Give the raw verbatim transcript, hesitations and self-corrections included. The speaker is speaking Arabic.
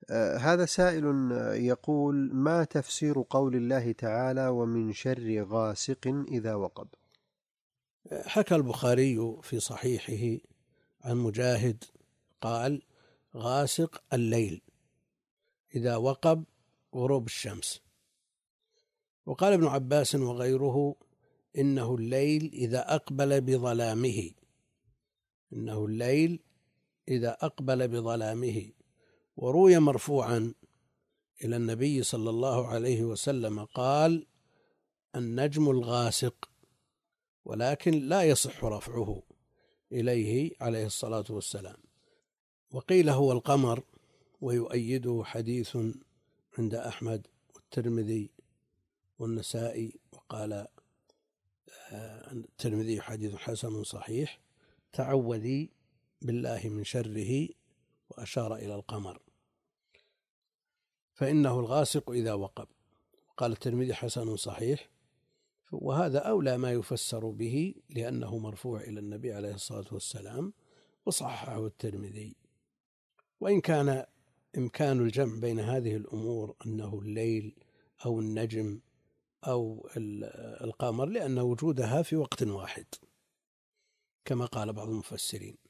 آه، هذا سائل يقول: ما تفسير قول الله تعالى: ومن شر غاسق إذا وقب؟ حكى البخاري في صحيحه عن مجاهد قال: غاسق الليل إذا وقب غروب الشمس. وقال ابن عباس وغيره: إنه الليل إذا أقبل بظلامه إنه الليل إذا أقبل بظلامه. وروي مرفوعا إلى النبي صلى الله عليه وسلم قال: النجم الغاسق، ولكن لا يصح رفعه إليه عليه الصلاة والسلام. وقيل هو القمر، ويؤيده حديث عند أحمد والترمذي والنسائي، وقال الترمذي حديث حسن صحيح: تعوذي بالله من شره، وأشار إلى القمر، فإنه الغاسق إذا وقب. قال الترمذي حسن صحيح، وهذا أولى ما يفسر به لأنه مرفوع إلى النبي عليه الصلاة والسلام، وصححه الترمذي. وإن كان إمكان الجمع بين هذه الأمور أنه الليل أو النجم أو القمر، لأن وجودها في وقت واحد كما قال بعض المفسرين.